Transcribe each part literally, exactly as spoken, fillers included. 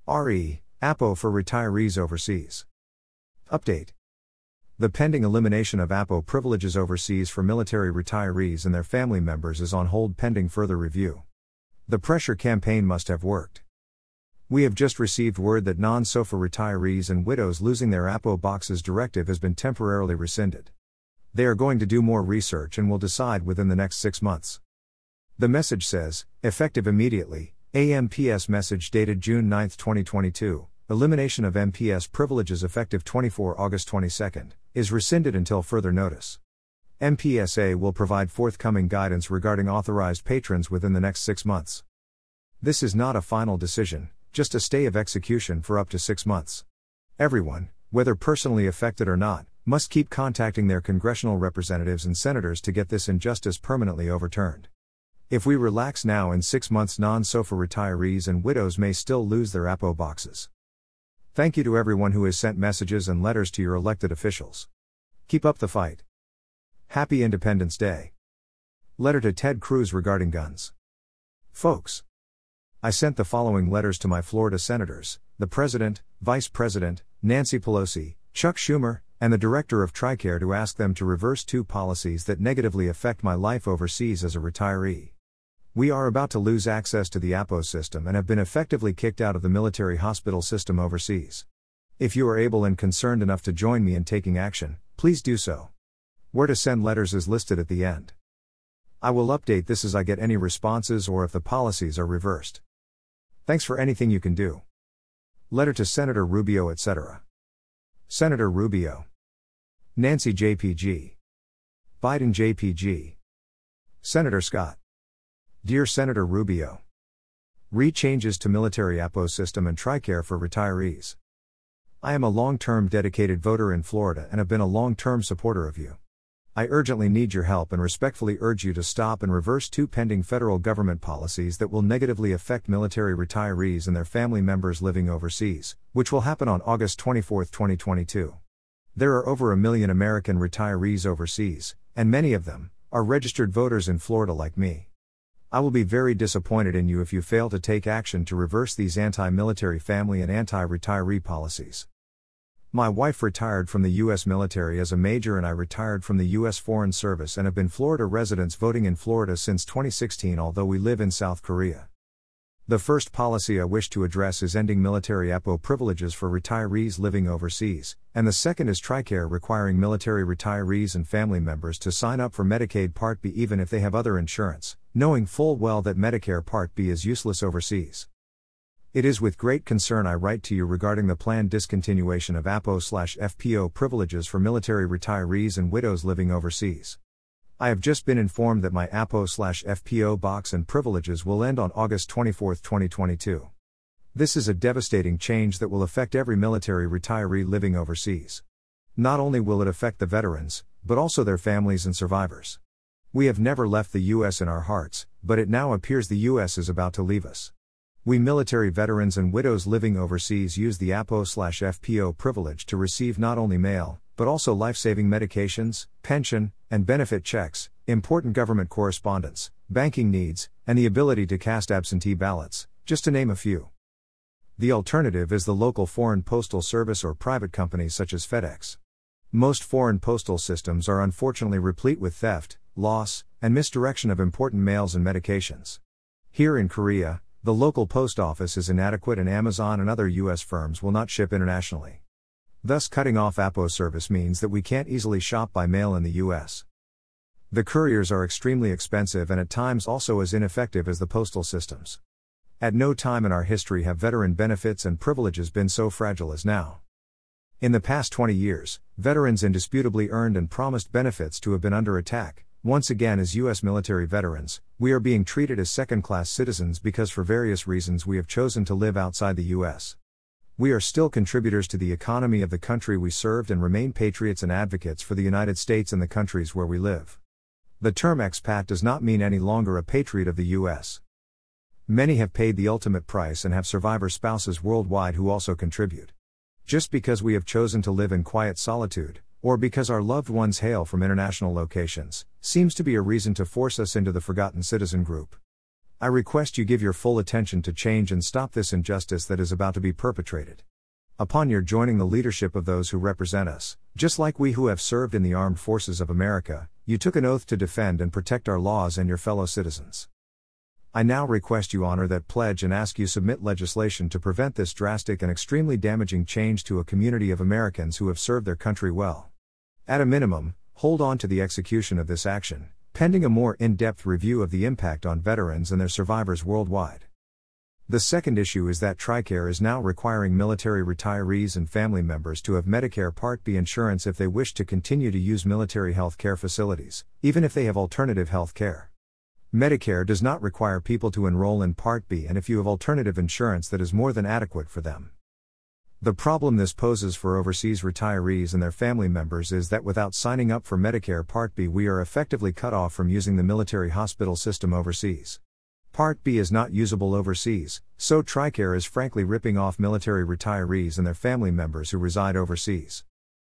re. APO for retirees overseas. Update. The pending elimination of APO privileges overseas for military retirees and their family members is on hold pending further review. The pressure campaign must have worked. We have just received word that non-SOFA retirees and widows losing their APO boxes directive has been temporarily rescinded. They are going to do more research and will decide within the next six months. The message says, effective immediately, A M P S message dated June ninth twenty twenty-two, elimination of M P S privileges effective twenty-fourth August twenty-second, is rescinded until further notice. M P S A will provide forthcoming guidance regarding authorized patrons within the next six months. This is not a final decision, just a stay of execution for up to six months. Everyone, whether personally affected or not, must keep contacting their congressional representatives and senators to get this injustice permanently overturned. If we relax now, in six months non-SOFA retirees and widows may still lose their APO boxes. Thank you to everyone who has sent messages and letters to your elected officials. Keep up the fight. Happy Independence Day. Letter to Ted Cruz regarding guns. Folks, I sent the following letters to my Florida senators, the President, Vice President, Nancy Pelosi, Chuck Schumer, and the Director of TRICARE to ask them to reverse two policies that negatively affect my life overseas as a retiree. We are about to lose access to the APO system and have been effectively kicked out of the military hospital system overseas. If you are able and concerned enough to join me in taking action, please do so. Where to send letters is listed at the end. I will update this as I get any responses or if the policies are reversed. Thanks for anything you can do. Letter to Senator Rubio, et cetera. Senator Rubio. Nancy J P G. Biden J P G. Senator Scott. Dear Senator Rubio. Re-changes to military APO system and TRICARE for retirees. I am a long-term dedicated voter in Florida and have been a long-term supporter of you. I urgently need your help and respectfully urge you to stop and reverse two pending federal government policies that will negatively affect military retirees and their family members living overseas, which will happen on August twenty-fourth twenty twenty-two. There are over a million American retirees overseas, and many of them are registered voters in Florida like me. I will be very disappointed in you if you fail to take action to reverse these anti-military family and anti-retiree policies. My wife retired from the U S military as a major and I retired from the U S Foreign Service and have been Florida residents voting in Florida since twenty sixteen, although we live in South Korea. The first policy I wish to address is ending military APO privileges for retirees living overseas, and the second is TRICARE requiring military retirees and family members to sign up for Medicaid Part B even if they have other insurance, knowing full well that Medicare Part B is useless overseas. It is with great concern I write to you regarding the planned discontinuation of APO/F P O privileges for military retirees and widows living overseas. I have just been informed that my APO/F P O box and privileges will end on August twenty-fourth twenty twenty-two. This is a devastating change that will affect every military retiree living overseas. Not only will it affect the veterans, but also their families and survivors. We have never left the U S in our hearts, but it now appears the U S is about to leave us. We military veterans and widows living overseas use the APO/F P O privilege to receive not only mail, but also life-saving medications, pension, and benefit checks, important government correspondence, banking needs, and the ability to cast absentee ballots, just to name a few. The alternative is the local foreign postal service or private companies such as FedEx. Most foreign postal systems are unfortunately replete with theft, loss, and misdirection of important mails and medications. Here in Korea, the local post office is inadequate and Amazon and other U S firms will not ship internationally. Thus cutting off APO service means that we can't easily shop by mail in the U S. The couriers are extremely expensive and at times also as ineffective as the postal systems. At no time in our history have veteran benefits and privileges been so fragile as now. In the past twenty years, veterans indisputably earned and promised benefits to have been under attack. Once again, as U S military veterans, we are being treated as second-class citizens because for various reasons we have chosen to live outside the U S. We are still contributors to the economy of the country we served and remain patriots and advocates for the United States and the countries where we live. The term expat does not mean any longer a patriot of the U S. Many have paid the ultimate price and have survivor spouses worldwide who also contribute. Just because we have chosen to live in quiet solitude, or because our loved ones hail from international locations, seems to be a reason to force us into the forgotten citizen group. I request you give your full attention to change and stop this injustice that is about to be perpetrated. Upon your joining the leadership of those who represent us, just like we who have served in the armed forces of America, you took an oath to defend and protect our laws and your fellow citizens. I now request you honor that pledge and ask you submit legislation to prevent this drastic and extremely damaging change to a community of Americans who have served their country well. At a minimum, hold on to the execution of this action, pending a more in-depth review of the impact on veterans and their survivors worldwide. The second issue is that TRICARE is now requiring military retirees and family members to have Medicare Part B insurance if they wish to continue to use military health care facilities, even if they have alternative health care. Medicare does not require people to enroll in Part B, and if you have alternative insurance, that is more than adequate for them. The problem this poses for overseas retirees and their family members is that without signing up for Medicare Part B, we are effectively cut off from using the military hospital system overseas. Part B is not usable overseas, so TRICARE is frankly ripping off military retirees and their family members who reside overseas.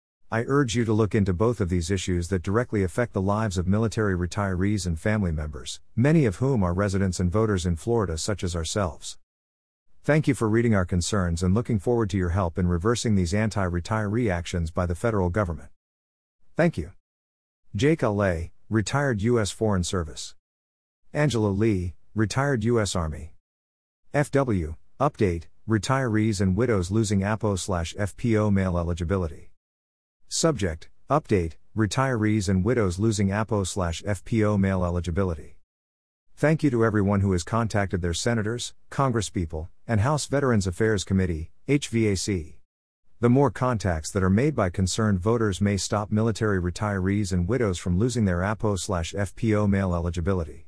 I urge you to look into both of these issues that directly affect the lives of military retirees and family members, many of whom are residents and voters in Florida such as ourselves. Thank you for reading our concerns and looking forward to your help in reversing these anti-retiree actions by the federal government. Thank you. Jake L A, retired U S Foreign Service. Angela Lee, retired U S Army. F W, update, retirees and widows losing A P O slash F P O mail eligibility. Subject, update, retirees and widows losing A P O slash F P O mail eligibility. Thank you to everyone who has contacted their senators, congresspeople, and House Veterans Affairs Committee, H V A C. The more contacts that are made by concerned voters may stop military retirees and widows from losing their A P O slash F P O mail eligibility.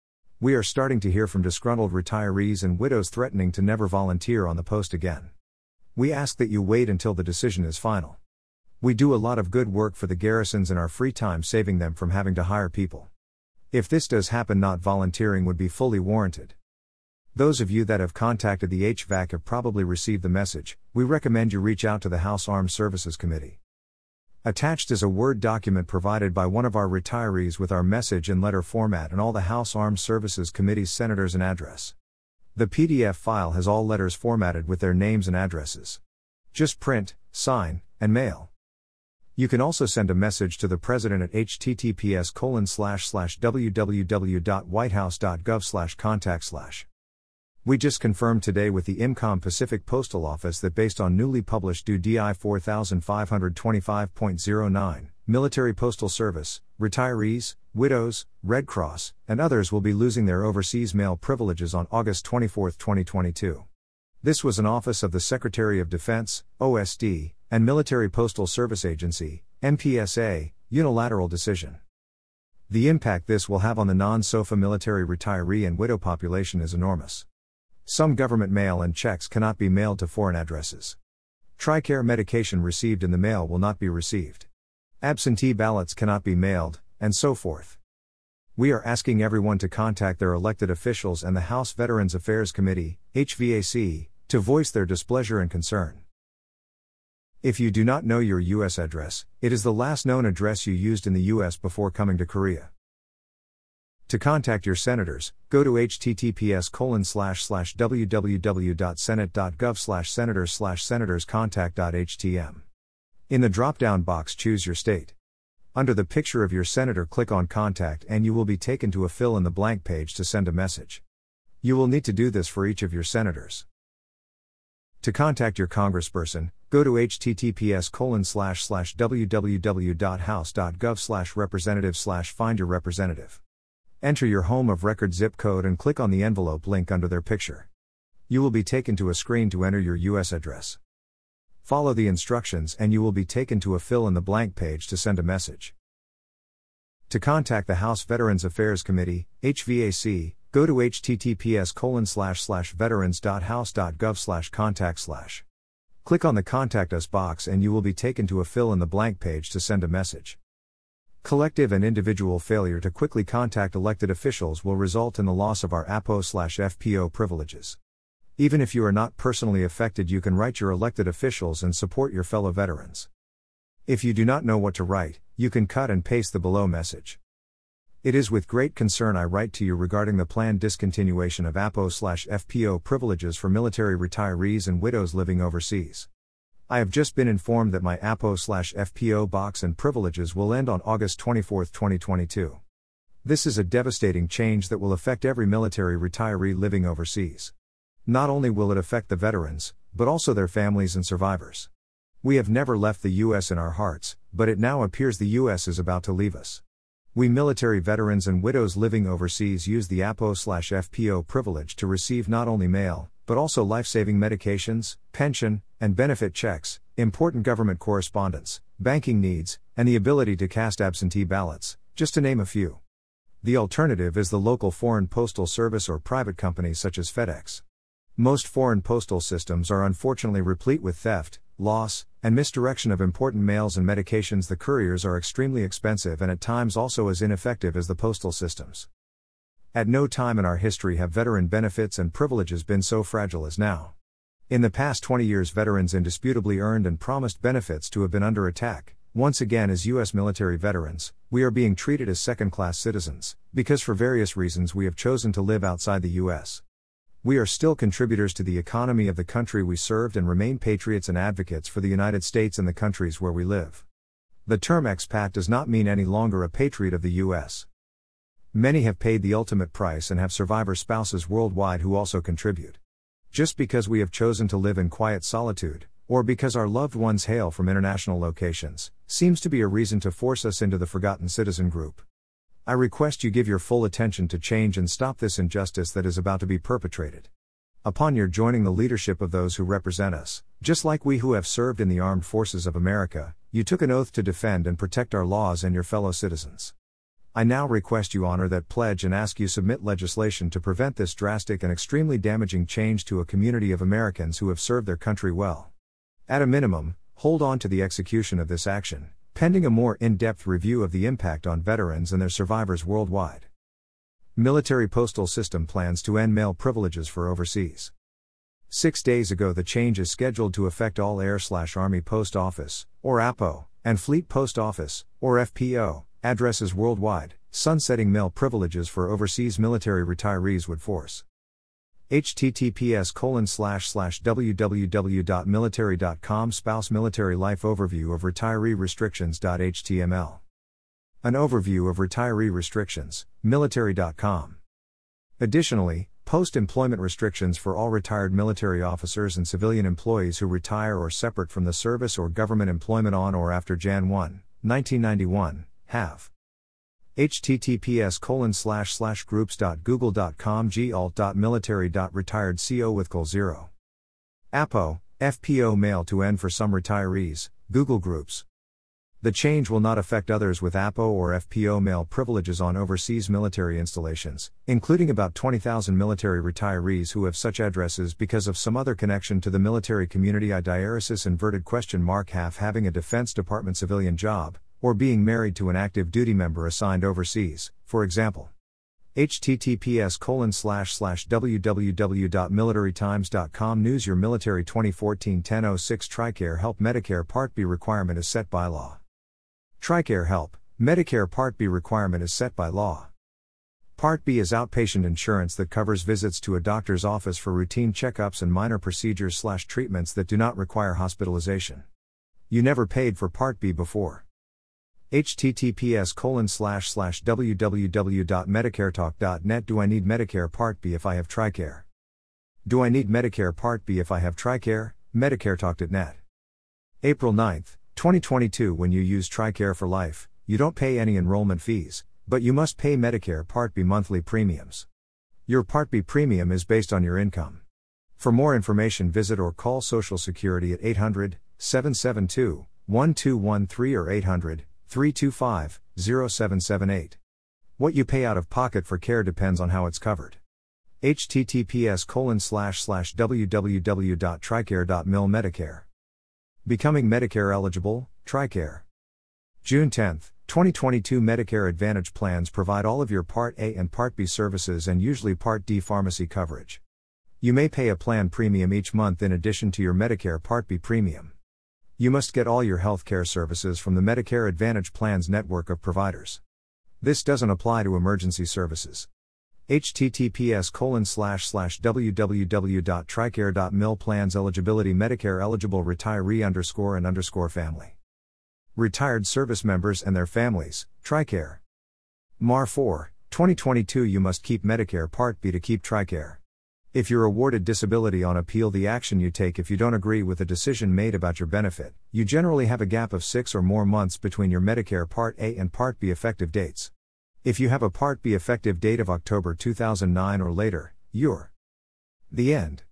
We are starting to hear from disgruntled retirees and widows threatening to never volunteer on the post again. We ask that you wait until the decision is final. We do a lot of good work for the garrisons in our free time, saving them from having to hire people. If this does happen, not volunteering would be fully warranted. Those of you that have contacted the H V A C have probably received the message. We recommend you reach out to the House Armed Services Committee. Attached is a Word document provided by one of our retirees with our message in letter format and all the House Armed Services Committee's senators and address. The P D F file has all letters formatted with their names and addresses. Just print, sign, and mail. You can also send a message to the President at h t t p s colon slash slash w w w dot white house dot gov slash contact slash. We just confirmed today with the IMCOM Pacific Postal Office that based on newly published D U D I four five two five point oh nine, Military Postal Service, retirees, widows, Red Cross, and others will be losing their overseas mail privileges on August twenty-fourth, twenty twenty-two. This was an Office of the Secretary of Defense, O S D, and Military Postal Service Agency, M P S A, unilateral decision. The impact this will have on the non-S O F A military retiree and widow population is enormous. Some government mail and checks cannot be mailed to foreign addresses. TRICARE medication received in the mail will not be received. Absentee ballots cannot be mailed, and so forth. We are asking everyone to contact their elected officials and the House Veterans Affairs Committee, H V A C, to voice their displeasure and concern. If you do not know your U S address, it is the last known address you used in the U S before coming to Korea. To contact your senators, go to h t t p s colon slash slash w w w dot senate dot gov slash senators slash senators contact dot h t m. In the drop-down box, choose your state. Under the picture of your senator, click on Contact and you will be taken to a fill-in-the-blank page to send a message. You will need to do this for each of your senators. To contact your congressperson, go to h t t p s colon slash slash w w w dot house dot gov slash representative slash find your representative. Enter your home of record zip code and click on the envelope link under their picture. You will be taken to a screen to enter your U S address. Follow the instructions and you will be taken to a fill-in-the-blank page to send a message. To contact the House Veterans Affairs Committee, H V A C, go to h t t p s colon slash slash veterans dot house dot gov slash contact slash. Click on the Contact Us box and you will be taken to a fill-in-the-blank page to send a message. Collective and individual failure to quickly contact elected officials will result in the loss of our A P O slash F P O privileges. Even if you are not personally affected, you can write your elected officials and support your fellow veterans. If you do not know what to write, you can cut and paste the below message. It is with great concern I write to you regarding the planned discontinuation of A P O/F P O privileges for military retirees and widows living overseas. I have just been informed that my A P O/F P O box and privileges will end on August twenty-fourth, twenty twenty-two. This is a devastating change that will affect every military retiree living overseas. Not only will it affect the veterans, but also their families and survivors. We have never left the U S in our hearts, but it now appears the U S is about to leave us. We military veterans and widows living overseas use the A P O/F P O privilege to receive not only mail, but also life-saving medications, pension, and benefit checks, important government correspondence, banking needs, and the ability to cast absentee ballots, just to name a few. The alternative is the local foreign postal service or private companies such as FedEx. Most foreign postal systems are unfortunately replete with theft, loss, and misdirection of important mails and medications. The couriers are extremely expensive and at times also as ineffective as the postal systems. At no time in our history have veteran benefits and privileges been so fragile as now. In the past twenty years, veterans indisputably earned and promised benefits to have been under attack. Once again, as U S military veterans, we are being treated as second-class citizens, because for various reasons we have chosen to live outside the U S. We are still contributors to the economy of the country we served and remain patriots and advocates for the United States and the countries where we live. The term expat does not mean any longer a patriot of the U S. Many have paid the ultimate price and have survivor spouses worldwide who also contribute. Just because we have chosen to live in quiet solitude, or because our loved ones hail from international locations, seems to be a reason to force us into the forgotten citizen group. I request you give your full attention to change and stop this injustice that is about to be perpetrated. Upon your joining the leadership of those who represent us, just like we who have served in the armed forces of America, you took an oath to defend and protect our laws and your fellow citizens. I now request you honor that pledge and ask you submit legislation to prevent this drastic and extremely damaging change to a community of Americans who have served their country well. At a minimum, hold on to the execution of this action, pending a more in-depth review of the impact on veterans and their survivors worldwide. Military Postal System plans to end mail privileges for overseas. Six days ago, the change is scheduled to affect all Air/Army Post Office, or A P O, and Fleet Post Office, or F P O, addresses worldwide, sunsetting mail privileges for overseas military retirees would force. https colon slash slash www.military.com Spouse Military Life Overview of Retiree Restrictions.html. An overview of retiree restrictions, military dot com. Additionally, post-employment restrictions for all retired military officers and civilian employees who retire or separate from the service or government employment on or after January first, nineteen ninety-one, have. https colon slash slash groups.google.com galt.military.retired.co with col zero. A P O, F P O mail to end for some retirees, Google Groups. The change will not affect others with A P O or F P O mail privileges on overseas military installations, including about twenty thousand military retirees who have such addresses because of some other connection to the military community. I diaresis inverted question mark half having a Defense Department civilian job, or being married to an active duty member assigned overseas, for example. https colon slash slash www.militarytimes.com News Your Military twenty fourteen ten oh six TRICARE Help Medicare Part B requirement is set by law. TRICARE Help, Medicare Part B requirement is set by law. Part B is outpatient insurance that covers visits to a doctor's office for routine checkups and minor procedures slash treatments that do not require hospitalization. You never paid for Part B before. https colon slash slash www.medicaretalk.net Do I need Medicare Part B if I have TRICARE? Do I need Medicare Part B if I have TRICARE? Medicaretalk dot net. April ninth, twenty twenty-two When you use TRICARE for life, you don't pay any enrollment fees, but you must pay Medicare Part B monthly premiums. Your Part B premium is based on your income. For more information, visit or call Social Security at eight hundred, seven seven two, one two one three or eight hundred, three two five, zero seven seven eight. What you pay out of pocket for care depends on how it's covered. https colon slash slash www.tricare.mil Medicare. Becoming Medicare eligible, TRICARE. June tenth, twenty twenty-two Medicare Advantage plans provide all of your Part A and Part B services and usually Part D pharmacy coverage. You may pay a plan premium each month in addition to your Medicare Part B premium. You must get all your health care services from the Medicare Advantage Plans network of providers. This doesn't apply to emergency services. https colon slash slash www.tricare.mil plans eligibility Medicare eligible retiree underscore and underscore family. Retired service members and their families, TRICARE. M A R four, twenty twenty-two You must keep Medicare Part B to keep TRICARE. If you're awarded disability on appeal, the action you take if you don't agree with the decision made about your benefit, you generally have a gap of six or more months between your Medicare Part A and Part B effective dates. If you have a Part B effective date of October two thousand nine or later, you're the end.